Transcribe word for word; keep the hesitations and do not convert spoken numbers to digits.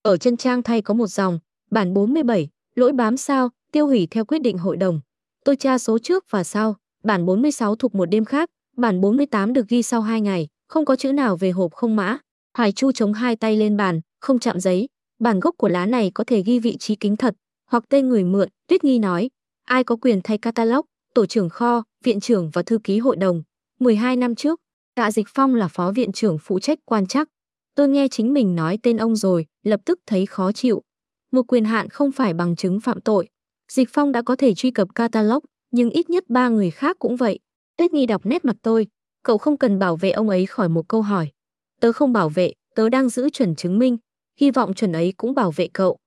Ở chân trang thay có một dòng, bản bốn mươi bảy, lỗi bám sao, tiêu hủy theo quyết định hội đồng. Tôi tra số trước và sau, bản bốn mươi sáu thuộc một đêm khác, bản bốn mươi tám được ghi sau hai ngày, không có chữ nào về hộp không mã. Hoài Chu chống hai tay lên bàn, không chạm giấy. Bản gốc của lá này có thể ghi vị trí kính thật, hoặc tên người mượn. Tuyết Nghi nói, ai có quyền thay catalog, tổ trưởng kho, viện trưởng và thư ký hội đồng. mười hai năm trước, Tạ Dịch Phong là phó viện trưởng phụ trách quan trắc. Tôi nghe chính mình nói tên ông rồi, lập tức thấy khó chịu. Một quyền hạn không phải bằng chứng phạm tội. Dịch Phong đã có thể truy cập catalog, nhưng ít nhất ba người khác cũng vậy. Tuyết Nghi đọc nét mặt tôi. Cậu không cần bảo vệ ông ấy khỏi một câu hỏi. Tớ không bảo vệ, tớ đang giữ chuẩn chứng minh. Hy vọng chuẩn ấy cũng bảo vệ cậu.